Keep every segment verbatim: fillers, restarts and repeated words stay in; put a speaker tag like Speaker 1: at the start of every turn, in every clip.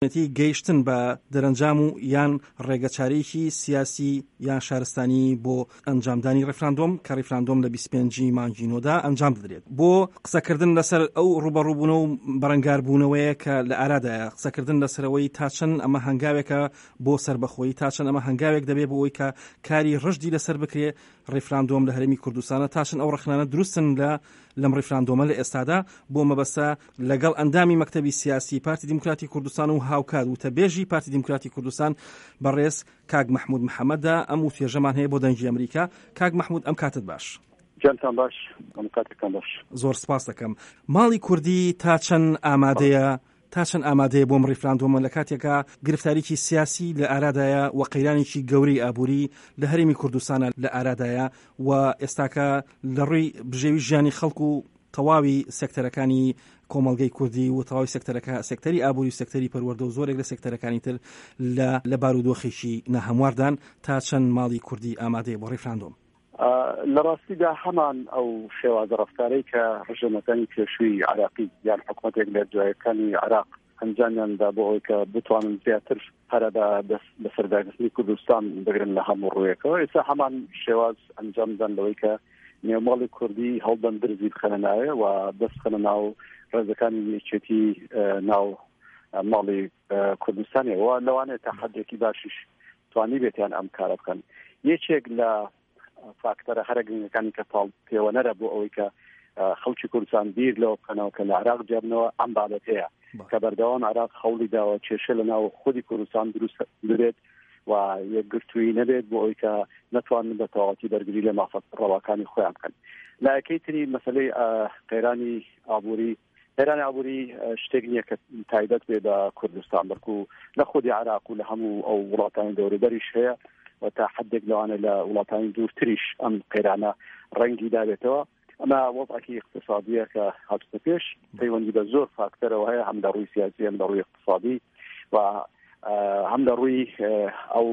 Speaker 1: گەیشتن بە دەرەنجام و یان ڕێگەچارەیەکی سیاسی یان شارستانی بۆ ئەنجامدانی ڕێفراندۆم کە ڕێفراندۆم لە بیست و پێنجی مانگی نۆدا ئەنجام بدرێت بۆ قسەکردن لەسەر ئەو ڕوبەڕووبوونە و بەرەنگاربوونەوەیە کە لە ئارادایە قسەکردن لەسەرەوەی تا چەند ئەمە هەنگاوێکە بۆ سربەخۆیی تا چەند ئەمە هەنگاوێک دەبێت بۆ ئەوەی کە کاری ڕژدی لەسەر بکرێ ڕێفراندۆم لە هەرێمی کوردستانە تا چەند ئەو ڕەخنانە دروستن لە لەم ڕێفراندۆمە لە ئێستادا بۆ مەبەستە لەگەڵ ئەندامی مەکتەبی سیاسی پارتی دیموکراتی کوردستان و هاوکات و تەبێژی پارتی دیموکراتی کوردستان بەڕێز کاک محمود محەممەددا ئەم و توێژەمان هەیە بۆ دەنگی ئەمریکا. کاک محمود ئەم کاتت باش.
Speaker 2: جانتان باش، ئەم کاتتان باش.
Speaker 1: زۆر سپاس دەکەم. ماڵی کوردی تا چەند ئامادەیە تا چەند ئامادەیە بۆم ڕێفراندۆمە لە کاتێکە گرفتاریی سیاسی لە ئارادایە و قەیرانێکی گەورەی ئابووری لە هەرێمی کوردستانە لە ئارادایە و ئێستاکە لە ڕووی بژێوی ژیانی خەڵکو و تەواوی سێکتەرەکانی کۆمەڵگەی کوردی و تەواوی سێکتەرەکە سێکتەری ئابووری و سێکتەری پەروەردە و زۆرێک لە سێکتەرەکانی تر لە لە بارودۆخێکی نەهەمواردان تا چەند ماڵی کوردی ئامادەیە بۆ ڕێفراندۆم.
Speaker 2: لە ڕاستیدا هەمان ئەو شێوازە ڕەفتارەی کە ڕژێمەکانی پێشووی عراقی یان حکوومەتێک لە دوایەکانی عراق ئەنجامیاندا بۆ ئەوەی کە بتوانن زیاتر پەرەدا بە سەردارگرتنی کوردستان بگرن لە هەموو ڕوویەکەوە. ئێستا هەمان شێواز ئەنجامدان لەوەی کە نێوماڵی کوردی هەڵدەن درزی بخەنە ناوێ و دەست بخەنە ناو ڕێزەکانی یەکێتی ناو ماڵی کوردستانیەوە لەوانەیە تا حەدێکی باشیش توانی بێتیان ئەم کارە بکەن. یەکێک لە فاکتەرە هەرەگرنگەکانی کە پاڵ پێوەنەرە بۆ ئەوەی کە خەڵکی کوردستان بیر لەوە بکەنەوە کە لە عراق جێبنەوە ئەم بابەت هەیە کە بەردەوام عراق خەوڵی داوە کێشە لە ناو خودی کوردستان دروست بێت و یەکگرتووی نەبێت بۆ ئەوەی کە نەتوانن بە تەواوەتی بەرگری لە مافەت ڕەواکانی خۆیان بکەن. لە یەکەیتری مەسەلەی قەیرانی ئابووری قەیرانی ئابووری شتێک نییە کە تایبەت بێ بە کوردستان بەڵکو لە خودی عراق و لە هەموو ئەو وڵاتانی دەوروبەریش هەیە و تا حدێک لەوانە لە وڵاتانی دوورتریش ئەم قەیرانە ڕەنگی دابێتەوە. ئەمە وەضعێکی اقتصادیە کە هاتووە پێش پەیوەندی بە زۆر فاکتەرەوە هەیە، هەم لە ڕووی سیاسی هەم لە ڕووی اقتصادی و هەم لە ڕووی ئەو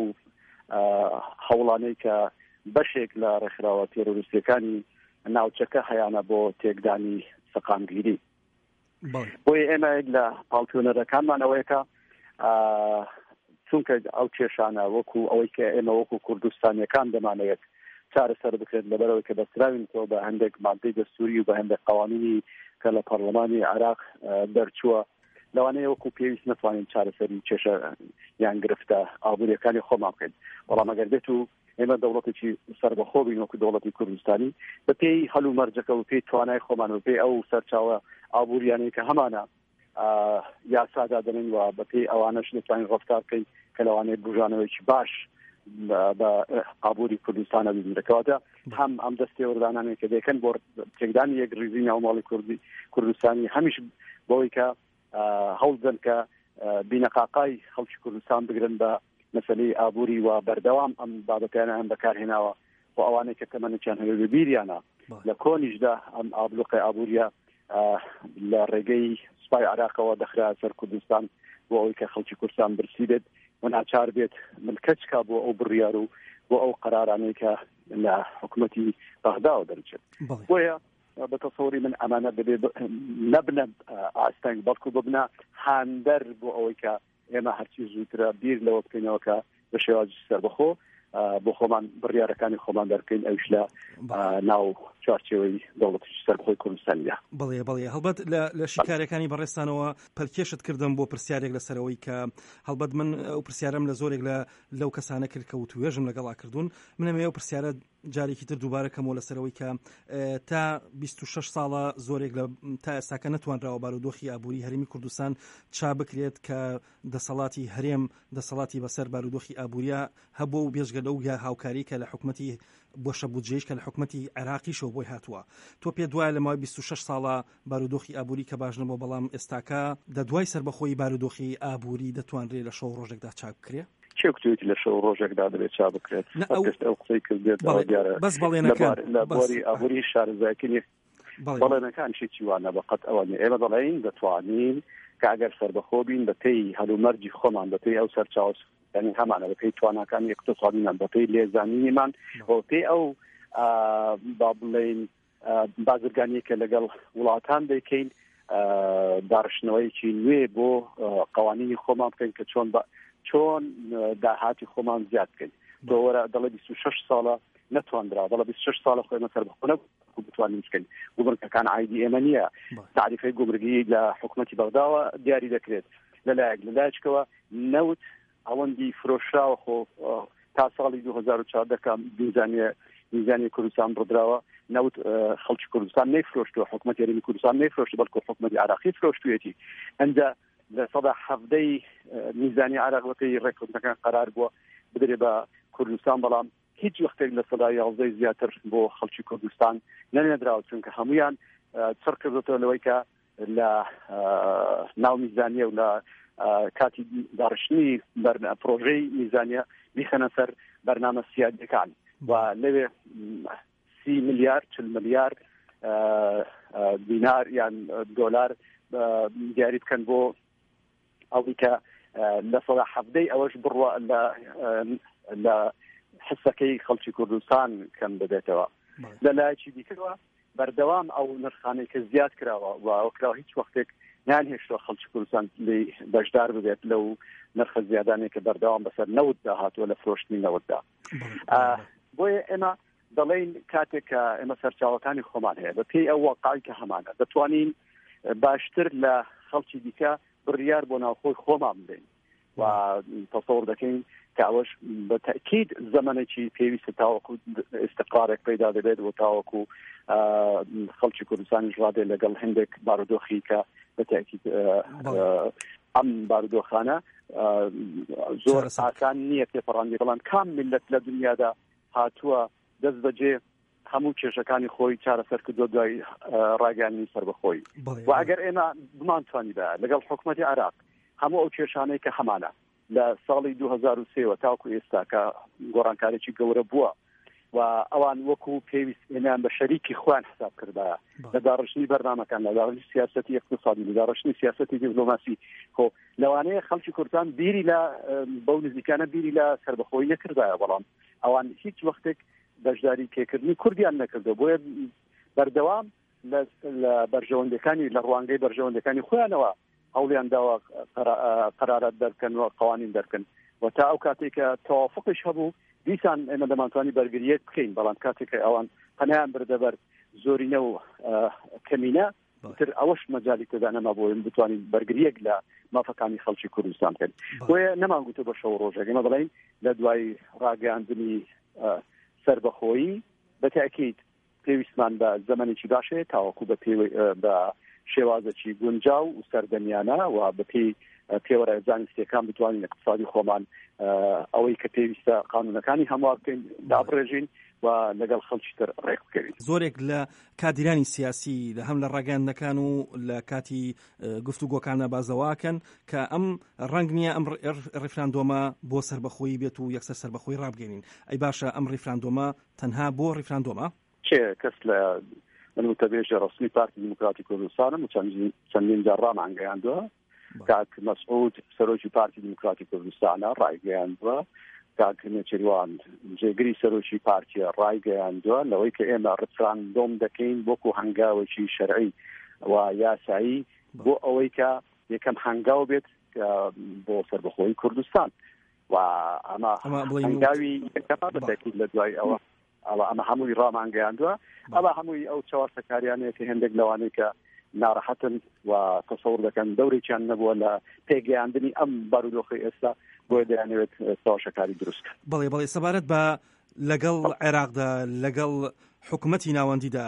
Speaker 2: هەوڵانەی کە بەشێک لە ڕێکخراوە تێرۆریستیەکانی ناوچەکە هەیانە بۆ تێکدانی سەقامگیری. بۆیە ئێمە لە پاڵپیۆنەرەکانمانەوەیە کە چونکە ئەو کێشانە وەکو ئەوەی کە ئێمە وەکو کوردستانیەکان دەمانەوێت چارەسەر بکرێت لەبەرەوەی کە بەستراوینەوە بە هەندێک مادەی دەستوری و بە هەندێک قوانینی کە لە پەرلەمانی عراق دەرچووە لەوانەیە وەکو پێویست نتوانین چارەسەری کێشە یان گرفتە ئابووریەکانی خۆمان بکەین. بەڵام ئەگەر بێت و ئێمە دەوڵەتێکی سەربەخۆ بین وەکو دەوڵەتی کوردستانی بە پێی هەلو مەرجەکە و پێی توانای خۆمان و پێی ئەو سەرچاوە ئابووریانەی کە هەمانە یاسادا دەنین و بە پێی ئەوانەش نتوانین ڕەفتار بکەین کە لەوانەیە بژانەوەیکی باش بە ئابووری کوردستانە بینرەکەواتە هەم ئەم دەستی وەردانانێک کە دەکەن بۆ تێکدانی یەک ڕیزی ناوماڵی کوردی کوردستانی هەمیش بۆی کە هەوڵدەن کە بینەقاقای خەڵکی کوردستان بگرن بە مەسەلەی ئابووری و بەردەوام ئەم بابەتیانە ئەم بەکارهێناوە بۆ ئەوانەی کە تەمەنێکیان هەبێت بە بیریانە لە کۆنیشدا ئەم ئابلوقی ئابووریە لە ڕێگەی سوپای عراقەوە دەخرا سەر کوردستان بۆ ئەوەی کە خەڵکی کوردستان برسی بێت و ناچار بێت ملکەچکا بۆ ئەو بڕیار و بۆ ئەو قەرارانەی کە لە حکوومەتی بەغداوە دەرچێت. بۆیە بە تەسەوری من ئەمانە دەبێت نەبنە ئاستەنگ بەڵکو ببنە هاندەر بۆ ئەوەی کە ئێمە هەرچی زووترە بیر لەوە بکەینەوە کە بە شێوازی سەربەخۆ بۆ خۆمان بڕیارەکانی خۆمان دەرکەین ئەوش لە ناو چارچێوەی دەوڵەتی سەربەخۆی کوردستانیدا.
Speaker 1: بەڵێ بەڵێ هەڵبەت لە شیکارەکانی بەڕێستانەوە پەرکێشت کردم بۆ پرسیارێک لەسەرەوەی کە هەڵبەت من ئەو پرسیارم لە زۆرێک لە لەو کەسانە کرد کە وتوێژم لەگەڵا کردوون. منەمێ ئەو پرسیارە جارێکی تر دووبارەکەمەوە لەسەرەوەی کە تا بیست و شەش ساڵە زۆرێک لە تا ئێستاکە نەتوانراوە بارودۆخی ئابووری هەرێمی کوردستان چا بکرێت کە دەسەڵاتی هەرێم دەسەڵاتی بەسەر بارودۆخی ئابووریە هەبوو و بێژگە لەو یا هاوکاری کە لە حکوومەتی بۆشە بودجێش کە لە حکوومەتی عێراقیشەوە بۆی هاتووە. تۆ پێ دوایە لە ماوەی بیست و شەش ساڵە بارودۆخی ئابووری کە باش نەبوو بەڵام ئێستاکە دەدوای سەربەخۆی بارودۆخی ئابووری دەتوانرێت لە شەو ڕۆژێکدا چاک بکرێت؟
Speaker 2: چێکتوێتی لە شەو ڕۆژێکدا دەبێت چا بکرێت ئەو قسەی کردێت
Speaker 1: بەس بەڵێنەکان
Speaker 2: لە بۆری ئابووری شارەزایەتی بەڵێنەکان شێکی وانە بەقەت ئەوە ئێمە دەڵێن دەتوانین کە ئەگەر سەربەخۆ بین بە پێی هەلومەرجی خۆمان بە پێی ئەو سەرچاو یعنی هەمانە بە پێی تواناکانی اقتصادیمان بە پێی لێزانینیمان بۆ پێی ئەو با بڵێن بازرگانیە کە لەگەڵ وڵاتان دەکەین داڕشتنەوەیکی نوێ بۆ قوانینی خۆمان بکەین کە چۆن چۆن داهاتی خۆمان زیاد بکەین. تۆ وەرە دەڵێ بیست و شەش ساڵە نەتواندرا، دەڵێ بیست و شەش ساڵە خۆی سەر بخۆ نەبوو بتوانین بکەین. گومرگەکان عایدی ئێمە نییە. تعریفەی گومرگی لە حکوومەتی بەغداوە دیاری دەکرێت لەلایەک لەلایەکەوە نەوت ئەوەندی فرۆشراوە خۆ تا ساڵی دوو هەزار و چواردە میزانیە میزانی کوردستان ڕدراوە نەوت خەڵکی کوردستان نەیفرۆشتووە، حکوومەتی هەرێمی کوردستان نەیفرۆشت بەڵکو حکوومەتی عراقی فرۆشتوویەتی. ئەنجا لە سەدا حەڤدەی میزانی عراقەکەی ڕێکوتنەکان قرار بووە بدرێ بە کوردستان، بەڵام هیچ وەختێک لە سەدا یازدەی زیاتر بۆ خەڵکی کوردستان نەنێدراوە، چونکە هەمویان چڕ کردوتەوە لەوەی کە لە ناو میزانیە و لە کاتی داڕشتنی پرۆژەی میزانیە بیخەنە سەر بەرنامە سیادیەکان و لەوێ سی ملیار چل ملیار دینار یان دۆلار دیاری بکەن بۆ ئەوەی کە لە سەدا حەڤدەی ئەوەش بڕوە لە حسەکەی خەڵکی کوردستان کەم ببێتەوە. لەلایەکی دیکەوە بەردەوام ئەو نرخانەی کە زیاد کراوە و ئەوکراوە هیچ وەختێک نانهێشتوە خەڵکی کوردستان بەشدار ببێت لەو نرخە زیادانەی کە بەردەوام بەسەر نەوت داهاتووە لە فرۆشتنی نەوتدا. بۆیە ئێمە دەڵێن کاتێک کە ئێمە سەرچاوەکانی خۆمان هەیە بە پێی ئەو واقعی کە هەمانە دەتوانین باشتر لە خەڵکی دیکە بڕیار بۆ ناوخۆی خۆمان بدەین و تەسەوڕ دەکەین کە ئەوەش بە تەکید زەمانێکی پێویستە تاوەکو استقرارێک پەیدا دەبێت و تاوەکو خەڵکی کوردستانیش ڕادێ لەگەڵ هەندێک بارودۆخی کە بە تەکید ئەم بارودۆخانە زۆر ئاسان نییە پێپەڕاندی، بەڵام کام میلەت لە دنیادا هاتووە دەست بەجێ هەموو کێشەکانی خۆی چارەسەر کردو دوای ڕاگەیاندنی سەربەخۆی. و ئەگەر ئێمە بمانتوانی بە لەگەڵ حکوومەتی عراق هەموو ئەو کێشانەی کە هەمانە لە ساڵی دوو هەزار و سێوە تاوەکو ئێستا کە گۆڕانکارێکی گەورە بووە و ئەوان وەکو پێویست ئێنیان بە شەریکی خۆیان حساب کردایە لە داڕشتنی بەرنامەکان، لە داڕشتنی سیاسەتی اقتصادی، لە داڕشتنی سیاسەتی دیپلۆماسی. خۆ لەوانەیە خەڵکی کوردستان بیری لە بەو نزیکانە بیری لە سەربەخۆیی نەکردایە، بەڵام ئەوان هیچ وەختێک بەشداری کێکردنی کوردیان نەکردو. بۆیە بەردەوام لە بەرژەوەندەکانی لە ڕوانگەی بەرژەوەندەکانی خۆیانەوە هەوڵیان داوە قرارات دەرکەن و قوانین دەرکەن و تا ئەو کاتێک کە تەوافقش هەبوو دیسان ئێمە دەمانتوانی بەرگریەک بکەین، بەڵام کاتێک کە ئەوان پەنایان بردەبەر زۆرینە و کەمینە تر ئەوەش مەجالی تێدا نەما بۆ بتوانین بەرگریەک لە مافەکانی خەڵکی کوردستان بکەین. بۆیە نەمانگوتە بە شەو ڕۆژێک ئێمە دەڵێن لە دوای ڕاگەیاندنی سەربەخۆیی بە تەکید پێویستمان بە زەمانێکی باشەیە تاوەکو بە بە شێوازێکی گونجاو و سەردەمیانە و بە پێی پێوەرە زانستیەکان بتوانین اقتصادی خۆمان ئەوەی کە پێویستە قانونەکانی هەموار بکەین دابڕێژین و لەگەڵ خەڵکی تر ڕێک بکەوین.
Speaker 1: زۆرێک لە کادیرانی سیاسی لە هەم لە ڕاگەیاندنەکان و لە کاتی گفتوگۆکانە بازەواکەن کە ئەم ڕەنگ نییە ئەم ڕێفراندۆمە بۆ سەربەخۆیی بێت و یەکسەر سەربەخۆیی ڕابگەینین. ئەی باشە ئەم ڕێفراندۆمە تەنها بۆ ڕێفراندۆمە؟
Speaker 2: چێ کەس لە من متەبێژە ڕسمی پارتی دیموکراتی کوردستانم و چەندین جار ڕامانگەیاندووە کاک مەسعود سەرۆکی پارتی دیموکراتی کوردستانە ڕایگەیاندووە، کاک نێچیروان جێگری سەرۆکی پارتیە ڕایگەیاندووە لەوەی کە ئێمە ڕێفراندۆم دەکەین وەکو هەنگاوێکی شەرعی و یاسایی بۆ ئەوەی کە یەکەم هەنگاو بێت بۆ سەربەخۆیی کوردستان و ئەمە هەنگاوی یەکەمە بەتەکید لە دوای ئەوە ئەوە ئەمە هەمووی ڕامانگەیاندووە. ئەوە هەمووی ئەو چوار سەکاریانەیە هەندێک لەوانەیە کە ناڕەحەتن و تەسەوڕ دەکەن دەورێکیان نەبووە لە پێگەیاندنی ئەم بارودۆخی ئێستا بۆیە دەیانەوێت تەواوشەکاری دروستکە.
Speaker 1: بەڵێ بەڵێ سەبارەت بە لەگەڵ عێراقدا لەگەڵ حکوومەتی ناوەندیدا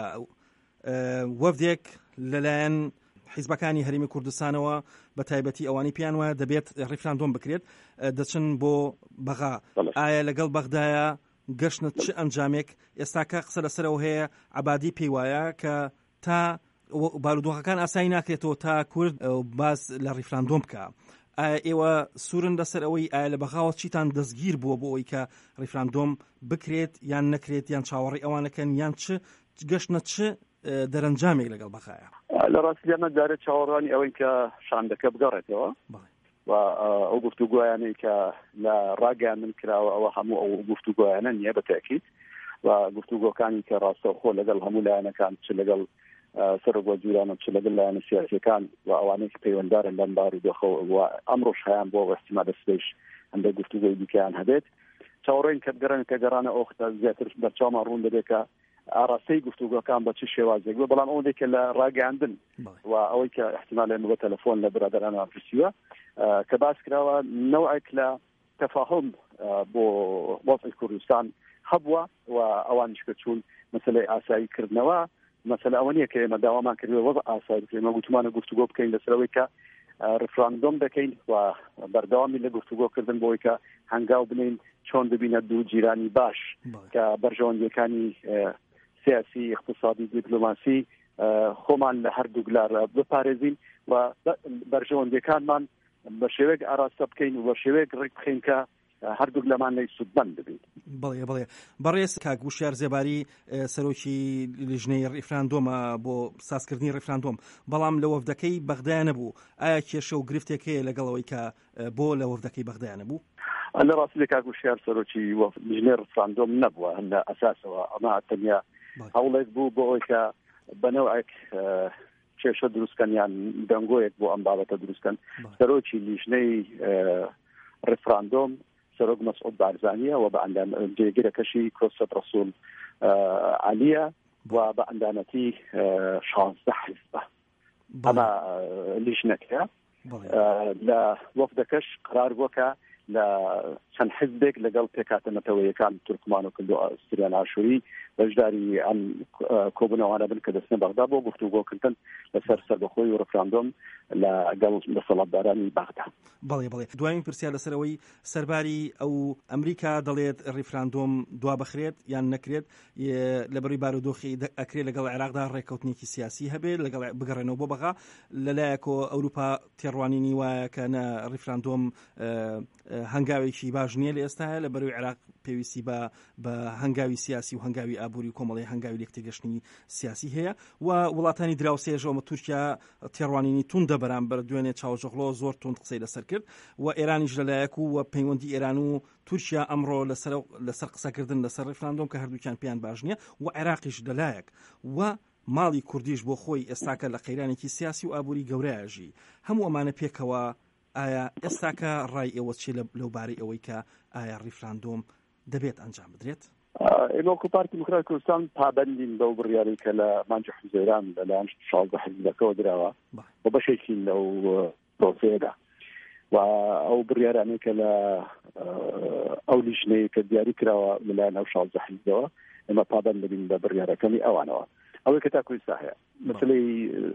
Speaker 1: وەفدێک لەلایەن حیزبەکانی هەرێمی کوردستانەوە بە تایبەتی ئەوانی پیان وایە دەبێت ڕێفراندۆم بکرێت دەچن بۆ بەغا. ئایا لەگەڵ بەغدایە گەشتنە چ ئەنجامێک ئێستاکە قسە لەسەرەوە هەیە عەبادی پێی وایە کە تا بارودۆخەکان ئاسایی ناکرێتەوە تا کورد باز لە ڕێفراندۆم بکە. ئایا ئێوە سوورن لەسەر ئەوەی ئایا لە بەغاوە چیتان دەستگیر بووە بۆ ئەوەی کە ڕێفراندۆم بکرێت یان نەکرێت یان چاوەڕێی ئەوانەکەن یان چ گەشتنە چ دەرەنجامێک لەگەڵ بەغایە؟
Speaker 2: لە ڕاستی ئەمە جارێ چاوەڕوانی ئەوەی کە شاندەکە بگەڕێتەوە و ئەو گفتوگویانەی کە لە ڕاگەیاندن کراوە ئەوە هەموو ئەو گفتوگویانە نییە بە تەکید و گفتوگۆکانی کە ڕاستەوخۆ لەگەڵ هەموو لایەنەکان چ لەگەڵ سەرۆکوەزیرانە چ لەگەڵ لایەنە سیاسیەکان و ئەوانەی پەیوەنددارن لەم بارودۆخە و ئەمڕۆش هەیان بۆ احتیمال دەستپێش هەندە گفتوگۆی دیکەیان هەبێت چاوەڕێین کە گەڕن کە گەڕانە ئەو ختا زیاتر بەرچاومان ڕوون دەبێت کە ئاراستەی گفتوگۆکان بە چ شێوازێک بێ بەڵام ئەوەندێک کە لە ڕاگەاندن و ئەوەی کە احتیمالێن بە تەلەفۆن لە برادەرانە پرسیوە کە باس کراوە نەوعێک لە تەفاهم بۆ وەزعی کوردستان هەبووە و ئەوانیش کە چوون مەسەلەی ئاساییکردنەوە مەسەلە ئەوە نییە کە ئێمە داوامان کردووە وەزع ئاسایی بکەین ئێمە گوتمانە گفتوگۆ بکەین لەسەرەوەی کە ڕفراندۆم دەکەین و بەردەوامی لە گفتوگۆکردن بۆی کە هەنگاو بنین چۆن ببینە دوو جیرانی باش کە بەرژەوەندیەکانی سیاسی اقتصادی دیپلۆماسی خۆمان لە هەردوو گلارە بپارێزین و بەرژەوەندیەکانمان بە شێوەیەک ئاراستە بکەین و بە شێوەیەک ڕێک بخەین کە هەردوو لەمان لەی سودمەند ببین.
Speaker 1: بەڵێ بەڵێ بەڕێز کاک وشیار زێباری سەرۆکی لیژنەی ڕیفراندۆمە بۆ سازکردنی ڕیفراندۆم بەڵام لە وەفدەکەی بەغدایە نەبوو ئایا کێشە و گرفتێک هەیە لەگەڵەوەی کە بۆ لە وەفدەکەی بەغدایە نەبوو؟
Speaker 2: لە ڕاستی کاک وشیار سەرۆکی لیژنەی ڕیفراندۆم نەبووە لە ئەساسەوە ئەمە تەنیا هەوڵێک بوو بۆ ئەوەی کە بەنەوەیەک کێشە دروستکەنیان دەنگۆیەک بۆ ئەم بابەتە دروستکەن سەرۆکی لیژنەی ڕیفراندۆم سەرۆک مەسعود بارزانیە و بە ئەندام جێگیرەکەشی کۆسەد ڕەسوول عەلیە و بە ئەندامەتی شانزدە حیزبە ئەمە لیژنەکەیە لە وەفدەکەش قرار بووە کە لە چەند حیزبێک لەگەڵ پێکهاتەنەتەوەیەکان تورکمان و کردو ئەستریان ئاشووری بەشداری ئەم کۆبوونەوانە بن کە دەستنە بەغدا بۆ گفتوگۆکردن لەسەر سەربەخۆی و ڕفراندۆم لەگەڵ دەسەڵاتدارانی بەغدا.
Speaker 1: بەڵێ بەڵێ دوایین پرسیار لەسەرەوەی سەرباری ئەو ئەمریکا دەڵێت ڕیفراندۆم دوا بخرێت یان نەکرێت لەبەروی بارودۆخی ئەکرێت لەگەڵ عێراقدا ڕێکەوتنێکی سیاسی هەبێت لەگەڵ بگەڕێنەوە بۆ بەغا لەلایەکۆ ئەوروپا تێڕوانینی وایە کە نە ڕیفراندۆم هەنگاوێکی باش نییە لە ئێستاە لە بەروی عێراق پێویستی بە بە هەنگاوی سیاسی و هەنگاوی ئابووری و کۆمەڵی هەنگاوی لێکتێگەشتنی سیاسی هەیە و وڵاتانی دراوسێژەوە تورکیا تێڕوانینی توندە بەرامبەر دوێنێ چاوژەغڵۆ زۆر تند قسەی لەسەر کرد و ئێرانیش لەلایەک و پەیوەندی ئێران و تورکیا ئەمڕۆ لەسەر لەسەر قسەکردن لەسەر ڕیفراندۆم کە هەردووکیان پێیان باش نییە و عێراقیش لەلایەک و ماڵی کوردیش بۆ خۆی ئێستاکە لە قەیرانێکی سیاسی و ئابووری گەورەیەژی هەموو ئەمانە پێکەوە ئایا ئێستاکە ڕای ئێوە چی لەوبارەی ئەوەی کە ئایا ڕیفراندۆم دەبێت ئەنجام بدرێت؟
Speaker 2: ئێمە وەکو پارتی دیموکراتی کوردستان پابەندین بەو بڕیارەی کە لە مانجی حوزەیران لەلایەن شازدە حیزبەکەوە درراوە بۆ بەشێکی لەو پرۆسەیەدا و ئەو بڕیارانەی کە لە ئەو لیژنەیە کە دیاری کراوە لەلایەن ئەو شازدە حیزبەوە ئێمە پابەند دەبین بە بڕیارەکەمی ئەوانەوە ئەوەی کە تاکو ئێستا هەیە مەسەلەی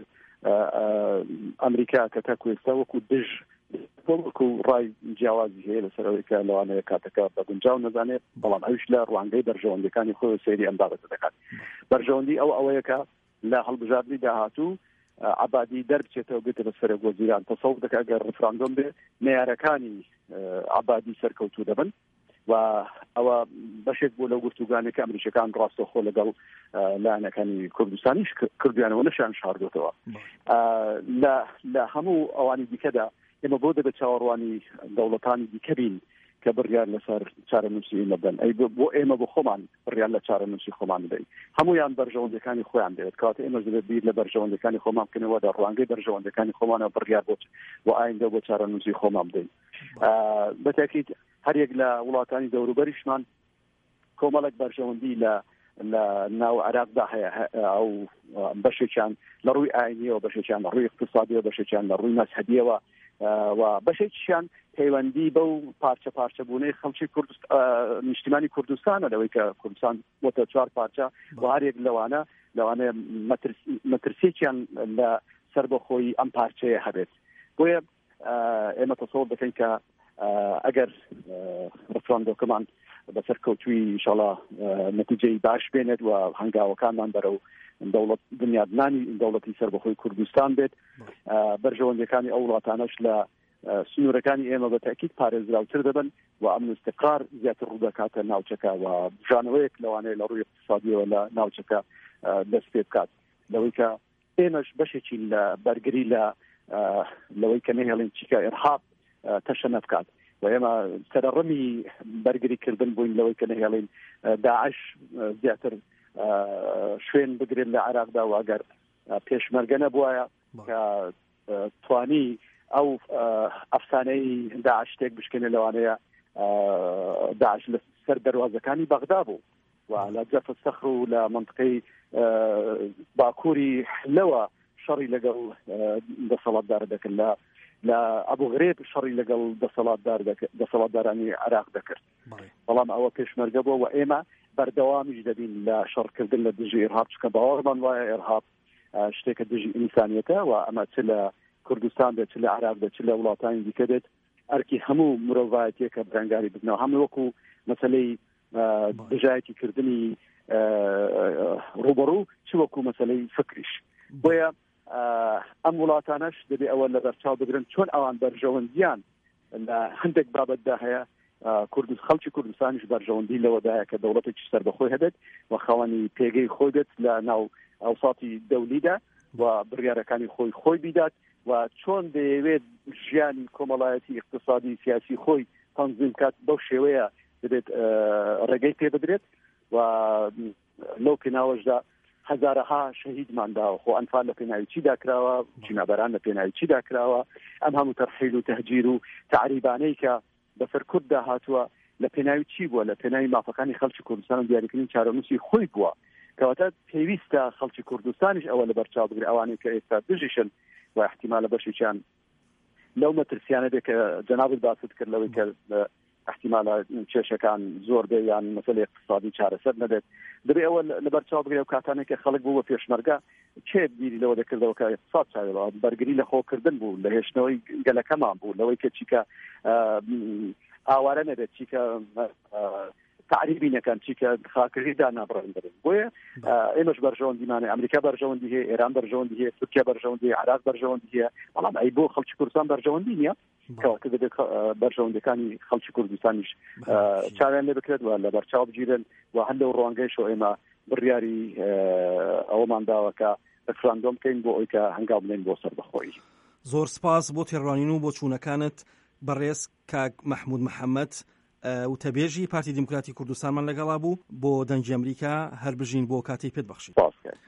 Speaker 2: ئەمریکا کە تاکو ئێستا وەکو دژ وەکو ڕای جیاوازی هەیە لەسەرەوەی کە لەوانەیە کاتەکە بە گونجاو نەزانێت بەڵام ئەوش لە ڕوانگەی بەرژەوەندەکانی خۆی سەیری ئەم بابەتە دەکات بەرژەوەندی ئەو ئەوەیە کە لە هەڵبژاردننی داهاتوو عبادی دەربچێتەوە بێتە بە سەرۆک وەزیران تەسەوڕ دەکات ئەگەر ڕیفراندۆم بێ نەیارەکانی عبادی سەرکەوتوو دەبن و ئەوە بەشێک بۆ لەو گفتوگانێک کە ئەمریکەکان ڕاستەخۆ لەگەڵ لایەنەکانی کوردستانیش کردویانەوە نەشان شاردوتەوە لە هەموو ئەوانی دیکەدا ئێمە بۆ دەبێت چاوەڕوانی دەوڵەتانی دیکە بین کە بڕیار لەسەر چارەنووسی ئێمە بدەن ئەی بۆ ئێمە بۆ خۆمان بڕیار لە چارەنووسی خۆمان بدەین هەمویان بەرژەوەندەکانی خۆیان دەوێت کاتە ئێمەش دەبێت بیر لە بەرژەوەندەکانی خۆمان بکەنەوە لە ڕوانگەی بەرژەوەندەکانی خۆمانەوە بڕیار بۆ بۆ ئایندە بۆ چارەنووسی خۆمان بدەین بەتاکید هەرێک لە وڵاتانی دەوروبەریشمان کۆمەڵێک بەرژەوەندی لە لە ناو عێراقدا هەیە ئەو بەشێکیان لە ڕووی ئاینیەوە بەشێکیان لە ڕووی اقتصادیەوە بەشێکیان لە ڕووی مەزهەبیەوە و بەشێکیان پەیوەندی بەو پارچە پارچە بوونەی خەڵکی نیشتیمانی کوردستانە لەوەی کە کوردستان بۆتە چوار پارچە و هەرێک لەوانە لەوانەیە مەترسێکیان لە سەربەخۆی ئەم پارچەیە هەبێت بۆیە ئێمە تەسەوڕ دەکەین کە ئەگەر ڕفراندۆکەمان بەسەر کەوتووی ئینشاڵڵا نەتیجەی باش بێنێت و هەنگاوەکانمان بەرەو دەوڵەت بنیادنانی دەوڵەتی سەربەخۆی کوردستان بێت بەرژەوەندەکانی ئەو وڵاتانەش لە سنوورەکانی ئێمە بە تاکید پارێزراوتر دەبن و ئەمن استقرار زیاتر ڕوودەکاتە ناوچەکە و بژانەوەیەک لەوانەیە لە ڕووی اقتصادیەوە لە ناوچەکە دەست پێ بکات لەوەی کە ئێمەش بەشێکی لە بەرگری لە لەوەی کە نەهێڵین چیکە ئێرهاب تەشە نەبکات و ئێمە سەرڕەمی بەرگریکردن بووین لەوەی کە نەهێڵین داعش زیاتر شوێن بگرێت لە عێراقدا و ئەگەر پێشمەرگە نەبووایە کە توانی ئەو ئەفسانەی داعش شتێک بشکێنێ لەوانەیە داعش لە سەر دەواازەکانی بەغدا بوو و لە جەف سەخر و لە منطقەی باکووری لەوە شەڕی لەگەڵ دەسەڵاتدار دەکرد لە لە ئەبوو غرێب شەڕی لەگەڵ دەسەڵاتدار دەسەڵاتدارانی عراق دەکرد بەڵام ئەوە پێشمەرگە بووە و ئێمە بەردەوامیش دەبین لە شەڕکردن لە دژی ئێرهاب چکە باوەڕمان وایە ئێرهاب شتێکە دژی ئینسانیەتە و ئەمە چ لە کوردستان دێت چ لە عراق دێت چ لە وڵاتانی دیکە دێت ئەرکی هەموو مرۆڤایەتیەکە برەنگاری ببنەوە هەموو وەکو مەسەلەی دژایەتی کردنی ڕوبەڕوو چ وەکو مەسەلەی فکریش بۆیە ئەم وڵاتانەش دەبێ ئەوە لە بەرچاو بگرن چۆن ئەوان بەرژەوەندیان لە هەندێک بابەتدا هەیە کوردستان خەڵکی کوردستانیش بەرژەوەندی لەوەدایە کە دەوڵەتێکی سەربەخۆی هەبێت و خاوەنی پێگەی خۆی بێت لە ناو ئەوساتی دەولیدا و بڕیارەکانی خۆی خۆی بیدات و چۆن دەیەوێت ژیانی کۆمەڵایەتی اقتصادی سیاسی خۆی تەنظیم کات بەو شێوەیە دەبێت ڕێگەی پێ بدرێت و لەو پێناوەشدا هەزارەها شەهیدمان داوە خۆ ئەنفال لە پێناوی چی داکراوە جینابەران لە پێناوی چی داکراوە ئەم هەموو تەرحیل و تەهجیر و تعریبانەی کە بەسەر کورددا هاتووە لە پێناوی چی بووە لە پێناوی مافەکانی خەڵکی کوردستان و دیاریکردنی چارەنووسی خۆی بووە کەواتە پێویستە خەڵکی کوردستانیش ئەوە لە بەرچاو بگرێ ئەوانەی کە ئێستا دژیشن و احتیمالە بەشێکیان لەو مەترسیانە بێ کە جەنابت باست کرد لەوەی کە احتیمالە کێشەکان زۆر بێ یان مەسەلەی اقتصادی چارەسەر نەبێت دەبێ ئەوە لە بەرچاو بگرێ و کاتانێک کە خەڵک بوو بە پێشمەرگە چێ بیری لەوە دەکردەوە کە اقتصاد چاوێڵەوە بەرگری لە خۆکردن بوو لە هێشتنەوەی گەلەکەمان بوو لەوەی کە چیکە ئاوارە نەبێت چیکە تعریبی نەکەن چیکە خاکردیدا نابڕێن بێت بۆیە ئێمەش بەرژەوەندیمانە ئەمریکا بەرژەوەندی هەیە ئێران بەرژەوەندی هەیە تورکیا بەرژەوەندی هەیە عراق بەرژەوەندی هەیە بەڵام ئەی بۆ خەڵکی کوردستان بەرژەوەندی نییە کەواتە دەبێت بەرژەوەندەکانی خەڵکی کوردستانیش چاویان لێ بکرێت و لە بەرچاو بگیرن و هەر لەو ڕوانگەیشەوە ئێمە بڕیاری ئەوەمان داوە کە ڕفراندۆم بکەین بۆ ئەوی کە هەنگاو بنێن بۆ سەربەخۆیی.
Speaker 1: زۆر سپاس بۆ تێڕوانین و بۆ چوونەکانت بەڕێز کاک مەحموود محەممەد وتەبێژی پارتی دیموکراتی کوردستانمان لەگەڵا بوو بۆ دەنگی ئەمریکا هەر بژین بۆ کاتی پێت بەخشی.